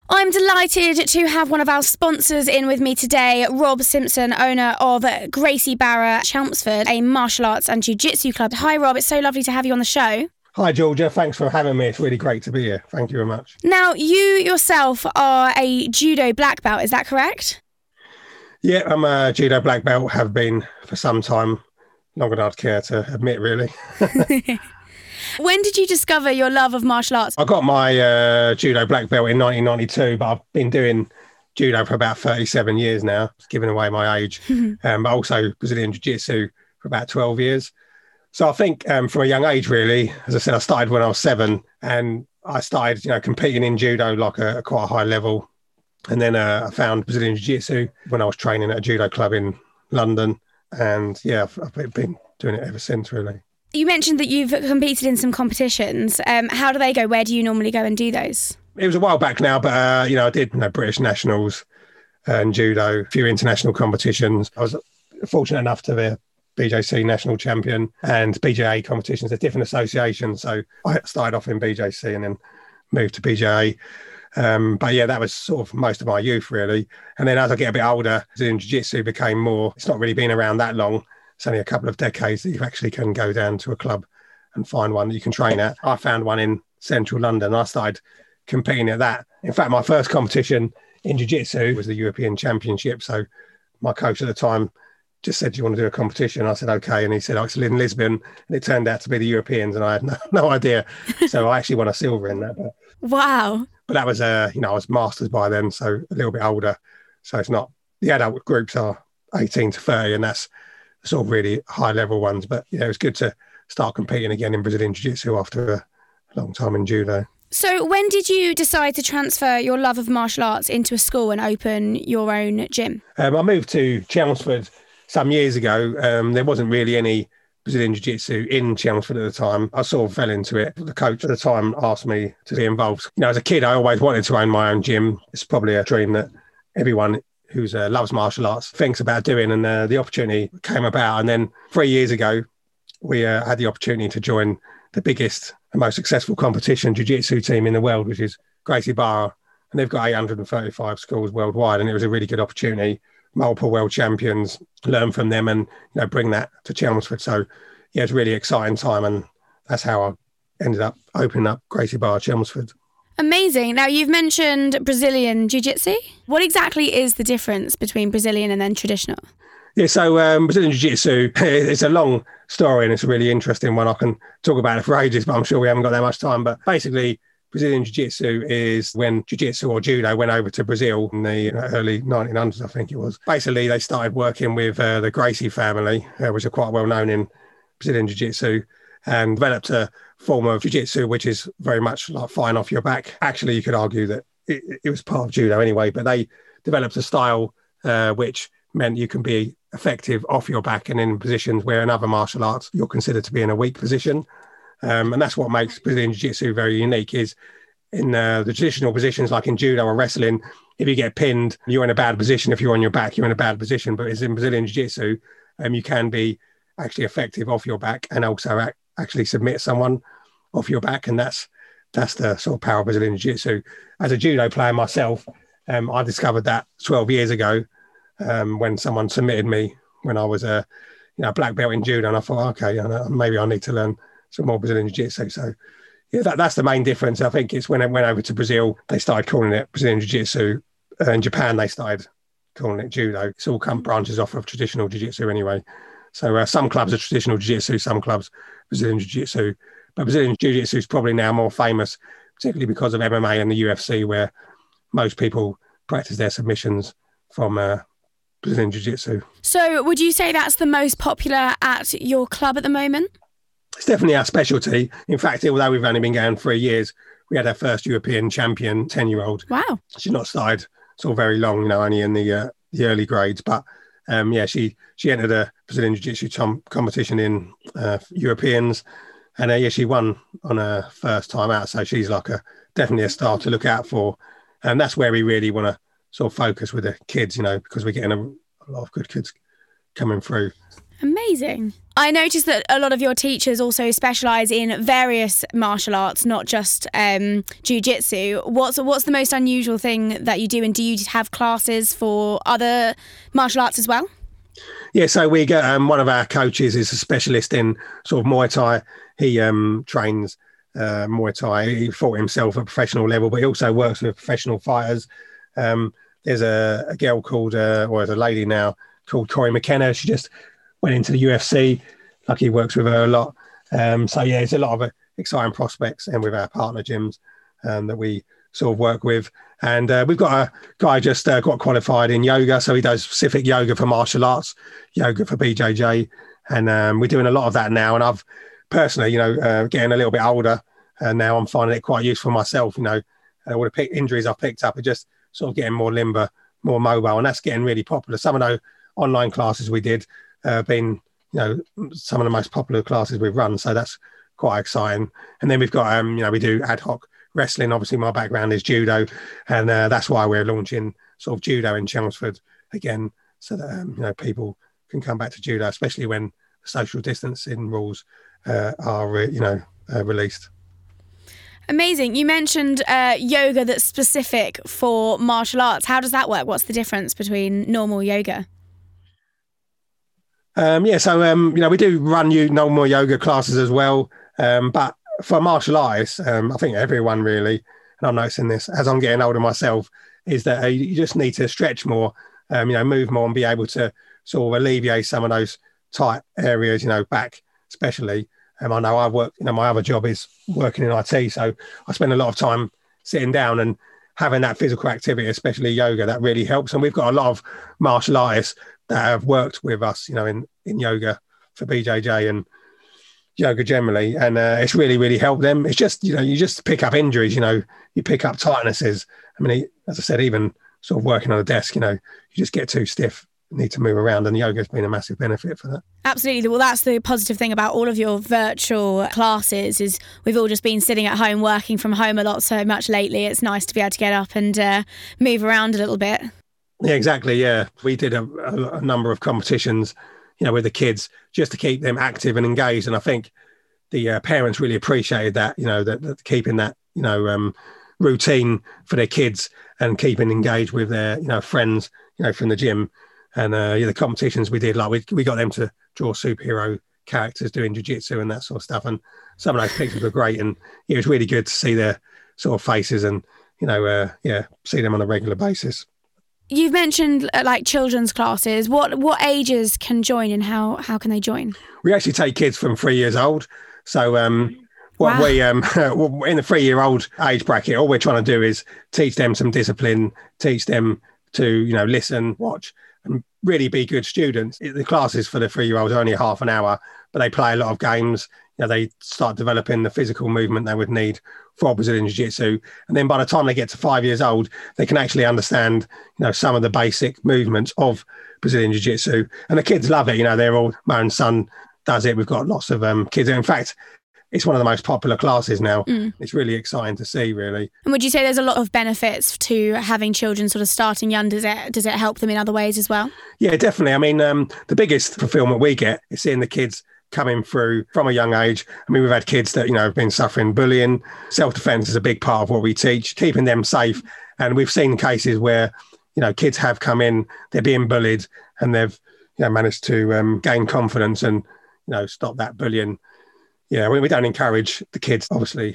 I'm delighted to have one of our sponsors in with me today, Rob Simpson, owner of Gracie Barra Chelmsford, a martial arts and jiu-jitsu club. Hi, Rob. It's so lovely to have you on the show. Hi, Georgia. Thanks for having me. It's really great to be here. Thank you very much. Now, you yourself are a judo black belt, is that correct? Yeah, I'm a judo black belt, have been for some time, longer than I'd care to admit, really. When did you discover your love of martial arts? I got my judo black belt in 1992, but I've been doing judo for about 37 years now, giving away my age, but also Brazilian Jiu-Jitsu for about 12 years. So I think from a young age, really, as I said, I started when I was 7 and I started, competing in judo like a quite a high level. And then I found Brazilian Jiu-Jitsu when I was training at a judo club in London. And yeah, I've been doing it ever since, really. You mentioned that you've competed in some competitions. How do they go? Where do you normally go and do those? It was a while back now, but, I did British Nationals and judo, a few international competitions. I was fortunate enough to be BJC national champion and BJA competitions. They're different associations. So I started off in BJC and then moved to BJA. But yeah, that was sort of most of my youth, really. And then as I get a bit older, Brazilian Jiu-Jitsu became more, it's not really been around that long. It's only a couple of decades that you actually can go down to a club and find one that you can train at. I found one in central London. I started competing at that. In fact, my first competition in Jiu-Jitsu was the European Championship. So my coach at the time just said, do you want to do a competition? I said, okay. And he said, it's in Lisbon. And it turned out to be the Europeans. And I had no idea. So I actually won a silver in that. But, wow. But that was, I was masters by then, so a little bit older. So it's not, the adult groups are 18 to 30, and that's sort of really high level ones. But it was good to start competing again in Brazilian Jiu-Jitsu after a long time in judo. So when did you decide to transfer your love of martial arts into a school and open your own gym? I moved to Chelmsford some years ago. There wasn't really any Brazilian Jiu-Jitsu in Chelmsford at the time. I sort of fell into it. The coach at the time asked me to be involved. As a kid, I always wanted to own my own gym. It's probably a dream that everyone who loves martial arts thinks about doing, and the opportunity came about. And then 3 years ago, we had the opportunity to join the biggest and most successful competition jiu-jitsu team in the world, which is Gracie Barra. And they've got 835 schools worldwide, and it was a really good opportunity. Multiple world champions, learn from them and bring that to Chelmsford. So yeah, it's a really exciting time, and that's how I ended up opening up Gracie Barra Chelmsford. Amazing. Now, you've mentioned Brazilian Jiu-Jitsu. What exactly is the difference between Brazilian and then traditional? Yeah, so Brazilian Jiu-Jitsu, it's a long story and it's a really interesting one. I can talk about it for ages, but I'm sure we haven't got that much time. But basically, Brazilian Jiu-Jitsu is when Jiu-Jitsu or Judo went over to Brazil in the early 1900s, I think it was. Basically, they started working with the Gracie family, which are quite well known in Brazilian Jiu-Jitsu, and developed a form of Jiu-Jitsu, which is very much like fighting off your back. Actually, you could argue that it was part of Judo anyway, but they developed a style which meant you can be effective off your back and in positions where in other martial arts, you're considered to be in a weak position. And that's what makes Brazilian Jiu-Jitsu very unique, is in the traditional positions like in judo or wrestling, if you get pinned, you're in a bad position. If you're on your back, you're in a bad position. But it's in Brazilian Jiu-Jitsu, you can be actually effective off your back and also actually submit someone off your back. And that's the sort of power of Brazilian Jiu-Jitsu. As a judo player myself, I discovered that 12 years ago when someone submitted me when I was a black belt in judo. And I thought, okay, maybe I need to learn some more Brazilian Jiu-Jitsu. So yeah, that's the main difference. I think it's when it went over to Brazil, they started calling it Brazilian Jiu-Jitsu. In Japan, they started calling it judo. It's all branches off of traditional Jiu-Jitsu anyway. So some clubs are traditional Jiu-Jitsu, some clubs Brazilian Jiu-Jitsu. But Brazilian Jiu-Jitsu is probably now more famous, particularly because of MMA and the UFC, where most people practice their submissions from Brazilian Jiu-Jitsu. So would you say that's the most popular at your club at the moment? It's definitely our specialty. In fact, although we've only been going 3 years, we had our first European champion, 10-year-old. Wow. She's not started sort of very long, only in the early grades. But she entered a Brazilian Jiu-Jitsu competition in Europeans. And she won on her first time out. So she's like definitely a star to look out for. And that's where we really want to sort of focus with the kids, because we're getting a lot of good kids coming through. Amazing. I noticed that a lot of your teachers also specialise in various martial arts, not just jiu-jitsu. What's the most unusual thing that you do, and do you have classes for other martial arts as well? Yeah, so we get one of our coaches is a specialist in sort of Muay Thai. He trains Muay Thai. He fought himself at professional level, but he also works with professional fighters. There's a girl called, or there's a lady now called Corey McKenna. She just went into the UFC. Lucky works with her a lot. So yeah, it's a lot of exciting prospects, and with our partner gyms that we sort of work with. And we've got a guy just got qualified in yoga, so he does specific yoga for martial arts, yoga for BJJ, and we're doing a lot of that now. And I've personally, getting a little bit older, and now I'm finding it quite useful myself. All the injuries I've picked up are just sort of getting more limber, more mobile, and that's getting really popular. Some of those online classes we did been, some of the most popular classes we've run. So that's quite exciting. And then we've got, we do ad hoc wrestling. Obviously, my background is judo, and that's why we're launching sort of judo in Chelmsford again, so that people can come back to judo, especially when social distancing rules are released. Amazing. You mentioned yoga that's specific for martial arts. How does that work? What's the difference between normal yoga? We do run normal yoga classes as well. But for martial artists, I think everyone really, and I'm noticing this as I'm getting older myself, is that you just need to stretch more, move more and be able to sort of alleviate some of those tight areas, back especially. I know I work, my other job is working in IT, so I spend a lot of time sitting down, and having that physical activity, especially yoga, that really helps. And we've got a lot of martial artists that have worked with us, in yoga for BJJ and yoga generally. And it's really, really helped them. It's just, you just pick up injuries, you pick up tightnesses. I mean, as I said, even sort of working on a desk, you just get too stiff, need to move around, and yoga's been a massive benefit for that. Absolutely. Well, that's the positive thing about all of your virtual classes, is we've all just been sitting at home, working from home a lot so much lately. It's nice to be able to get up and move around a little bit. Yeah, exactly. Yeah, we did a number of competitions, with the kids, just to keep them active and engaged. And I think the parents really appreciated that, that keeping that, routine for their kids and keeping engaged with their, friends, from the gym. And the competitions we did, like we got them to draw superhero characters doing jiu-jitsu and that sort of stuff. And some of those pictures were great. And it was really good to see their sort of faces and, see them on a regular basis. You've mentioned like children's classes. What ages can join, and how can they join? We actually take kids from 3 years old. So Wow. we in the 3-year-old age bracket, all we're trying to do is teach them some discipline, teach them to, listen, watch, and really be good students. The classes for the 3-year-olds are only half an hour, but they play a lot of games. They start developing the physical movement they would need for Brazilian Jiu-Jitsu. And then by the time they get to 5 years old, they can actually understand, some of the basic movements of Brazilian Jiu-Jitsu. And the kids love it. They're all, my own son does it. We've got lots of kids. In fact, it's one of the most popular classes now. It's really exciting to see, really. And would you say there's a lot of benefits to having children sort of starting young? Does it help them in other ways as well? Yeah, definitely. I mean, the biggest fulfillment we get is seeing the kids coming through from a young age. I mean, we've had kids that, have been suffering bullying. Self-defense is a big part of what we teach, keeping them safe. And we've seen cases where, kids have come in, they're being bullied, and they've, managed to gain confidence and, stop that bullying. Yeah, we don't encourage the kids, obviously,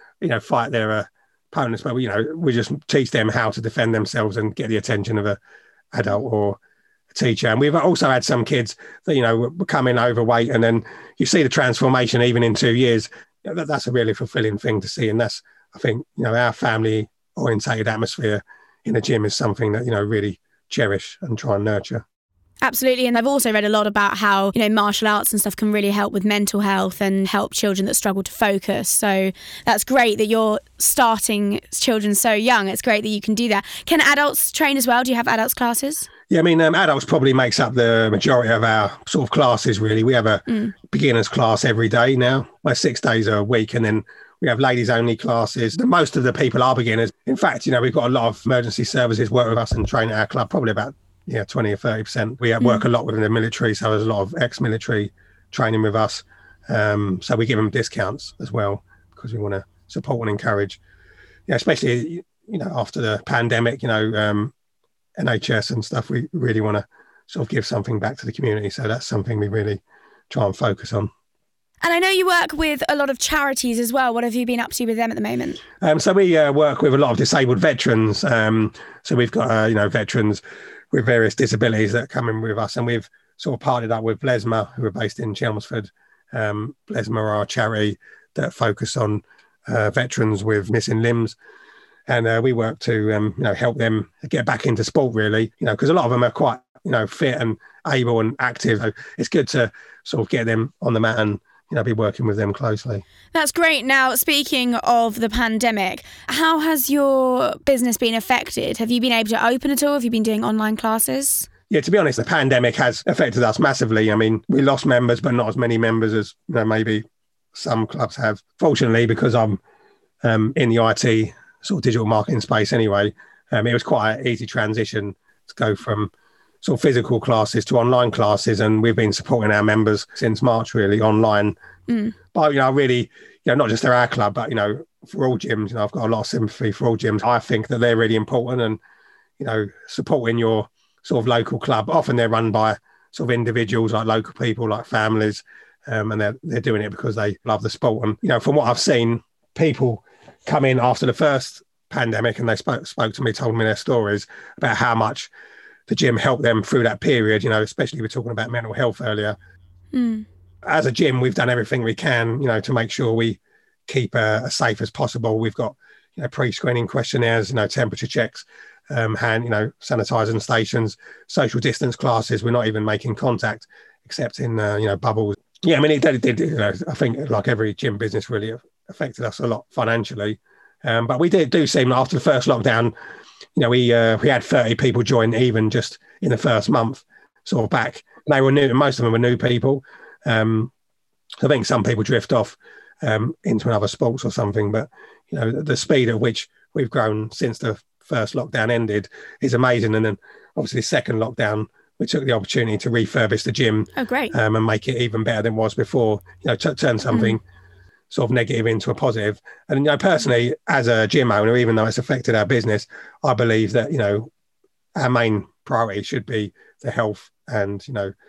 fight their opponents, but, we just teach them how to defend themselves and get the attention of an adult or a teacher. And we've also had some kids that, were coming overweight, and then you see the transformation even in 2 years. That's a really fulfilling thing to see. And that's, I think, our family-orientated atmosphere in the gym is something that, really cherish and try and nurture. Absolutely. And I've also read a lot about how, martial arts and stuff can really help with mental health and help children that struggle to focus. So that's great that you're starting children so young. It's great that you can do that. Can adults train as well? Do you have adults classes? Yeah, I mean, adults probably makes up the majority of our sort of classes, really. We have a beginners class every day now, 6 days a week. And then we have ladies only classes. Most of the people are beginners. In fact, we've got a lot of emergency services work with us and train at our club, probably about 20 or 30%. We work a lot with the military, so there's a lot of ex-military training with us. So we give them discounts as well because we want to support and encourage, especially, after the pandemic, NHS and stuff, we really want to sort of give something back to the community. So that's something we really try and focus on. And I know you work with a lot of charities as well. What have you been up to with them at the moment? So we work with a lot of disabled veterans. So we've got, veterans with various disabilities that come in with us. And we've sort of partnered up with Blesma, who are based in Chelmsford. Blesma are a charity that focus on veterans with missing limbs. And we work to, help them get back into sport, really, because a lot of them are quite, fit and able and active. So it's good to sort of get them on the mat and, be working with them closely. That's great. Now, speaking of the pandemic, how has your business been affected? Have you been able to open at all? Have you been doing online classes? Yeah, to be honest, the pandemic has affected us massively. I mean, we lost members, but not as many members as maybe some clubs have. Fortunately, because I'm in the IT sort of digital marketing space anyway, it was quite an easy transition to go from sort of physical classes to online classes, and we've been supporting our members since March, really, online. But I really, not just at our club, but for all gyms, I've got a lot of sympathy for all gyms. I think that they're really important, and supporting your sort of local club. Often they're run by sort of individuals, like local people, like families, and they're doing it because they love the sport. And from what I've seen, people come in after the first pandemic and they spoke to me, told me their stories about how much the gym helped them through that period, especially we're talking about mental health earlier. As a gym, we've done everything we can, to make sure we keep as safe as possible. We've got, pre-screening questionnaires, temperature checks, hand, sanitizing stations, social distance classes. We're not even making contact except in, bubbles. Yeah, I mean, it did, I think like every gym business really affected us a lot financially. But we do seem after the first lockdown, we had 30 people join even just in the first month, sort of back. They were new, most of them were new people. I think some people drift off into another sports or something, but the speed at which we've grown since the first lockdown ended is amazing. And then obviously the second lockdown, we took the opportunity to refurbish the gym. Oh, great. And make it even better than it was before, turn something sort of negative into a positive. And, personally, as a gym owner, even though it's affected our business, I believe that, our main priority should be the health and,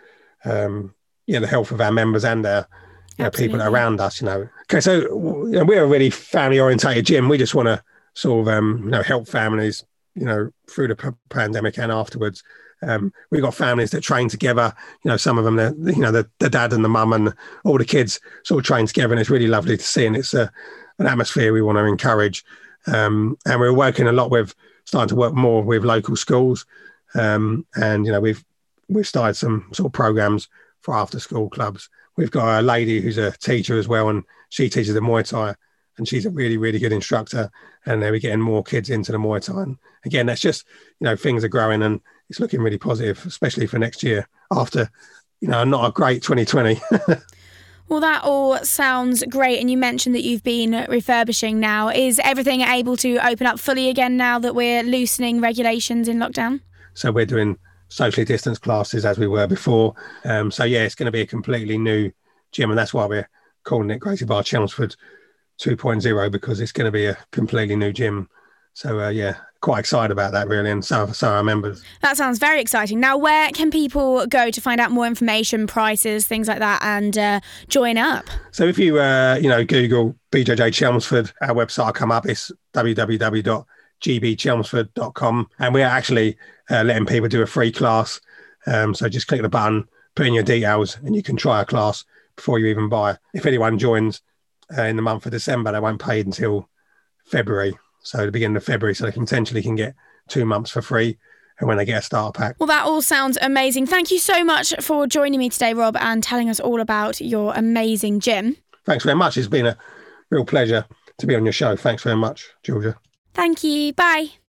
the health of our members and our people around us, Okay, so we're a really family-orientated gym. We just want to sort of, help families, through the pandemic and afterwards. We've got families that train together, some of them, the dad and the mum and all the kids sort of train together, and it's really lovely to see. And it's an atmosphere we want to encourage. And we're working a lot starting to work more with local schools. And, we've started some sort of programs for after school clubs. We've got a lady who's a teacher as well, and she teaches the Muay Thai, and she's a really, really good instructor. And we're getting more kids into the Muay Thai. And again, that's just, things are growing and it's looking really positive, especially for next year after, not a great 2020. Well, that all sounds great. And you mentioned that you've been refurbishing now. Is everything able to open up fully again now that we're loosening regulations in lockdown? So we're doing socially distanced classes as we were before. So, yeah, it's going to be a completely new gym. And that's why we're calling it Gracie Barr Chelmsford 2.0, because it's going to be a completely new gym. So, quite excited about that, really, and so are our members. That sounds very exciting. Now, where can people go to find out more information, prices, things like that, and join up? So if you, Google BJJ Chelmsford, our website will come up. It's www.gbchelmsford.com. And we're actually letting people do a free class. So just click the button, put in your details, and you can try a class before you even buy. If anyone joins in the month of December, they won't pay until February. So the beginning of February, so they potentially can get 2 months for free, and when they get a starter pack. Well, that all sounds amazing. Thank you so much for joining me today, Rob, and telling us all about your amazing gym. Thanks very much. It's been a real pleasure to be on your show. Thanks very much, Georgia. Thank you. Bye.